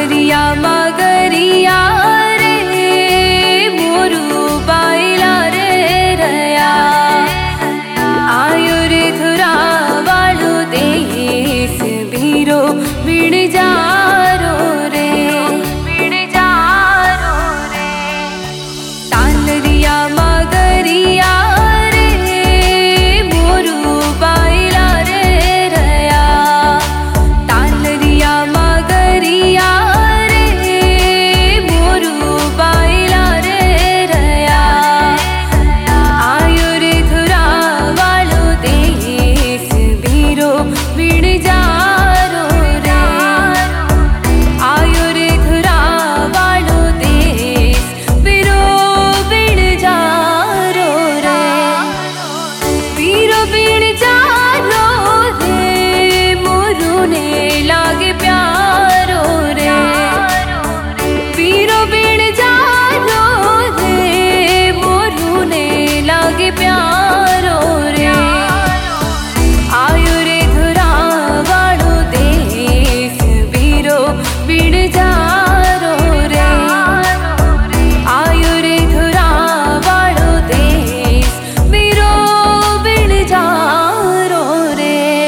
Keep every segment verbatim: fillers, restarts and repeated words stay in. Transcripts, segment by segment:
तालरिया मगरिया रे मोरू बाइला रे रया आयुर धुरा वालू देश बीरो बिण जारो रे बिण जारो रे तालरिया मगरिया रे मोरू बाइला रे रया तालरिया मगरिया रे मोरू बाइला रे रया आयुर धुरा वालू देश बीरो बिण जारो रे आयुर धुरा वालू देश बीरो बिण जारो रे बीरो बिण जारो रे मोरू ने लागे प्यारो रे बीरो बिण जारो रे मोरू ने लागे प्यारो रे आयुर धुरा वालू देश बीरो बिण जारो रे आयुर धुरा वालू देश बीरो बिण जारो रे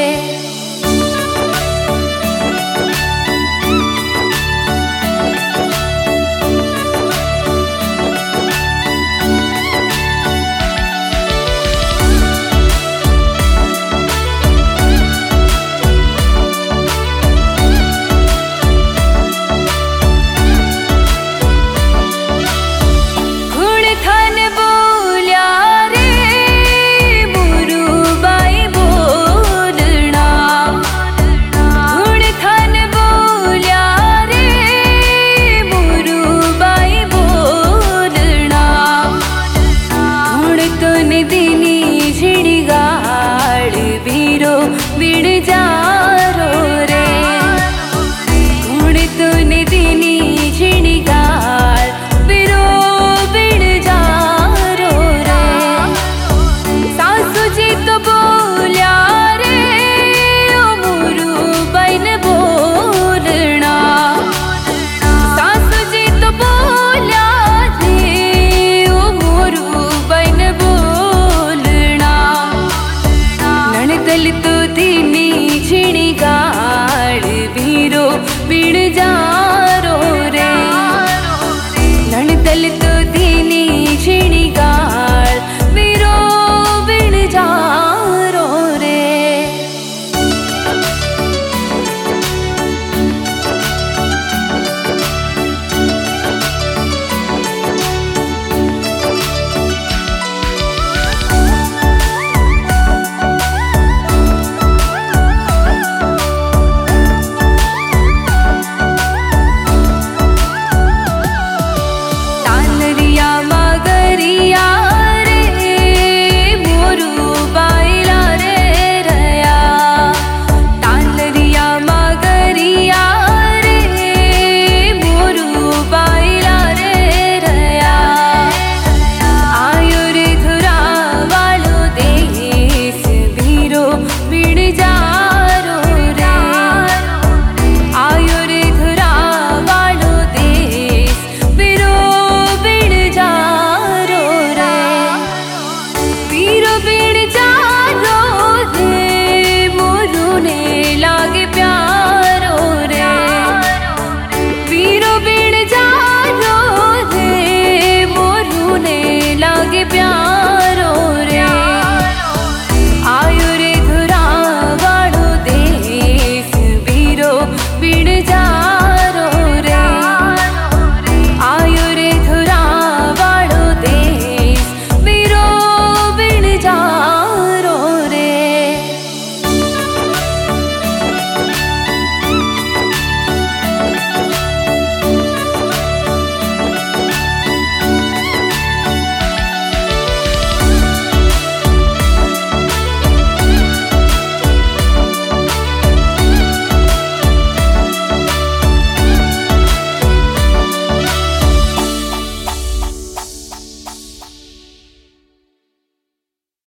गुण थन बोल्या रे मोरू बाई बोलना गुण थन बोल्या रे मोरू बाई बोलना गुण तुन दिनी झिणगाड़ बीरो बिण जारो रे गुण तुन दिनी झिणगाड़ बीरो बिण जारो रे सासू जी तो बोल्या रे ओ मोरू बैन बोलना सासू जी तो बोल्या रे ओ मोरू बैन बोलना नणदल तो दिनी झिणगाड़ बीरो बिण जारो रे नणदल तो दिनी झिणगाड़ बीरो बिण जारो रे तालरिया मगरिया रे मोरू बाइला रे रया तालरिया मगरिया रे मोरू बाइला रे रया आयुर धुरा वालू देश बीरो बिण जारो रे आयुर धुरा वालू देश बीरो बिण जारो रे बीरो बिण जारो रे मोरू ने लागे प्यारो रे बीरो बिण जारो रे मोरू ने लागे प्यारो रे आयुर धुरा वालू देश बीरो बिण जा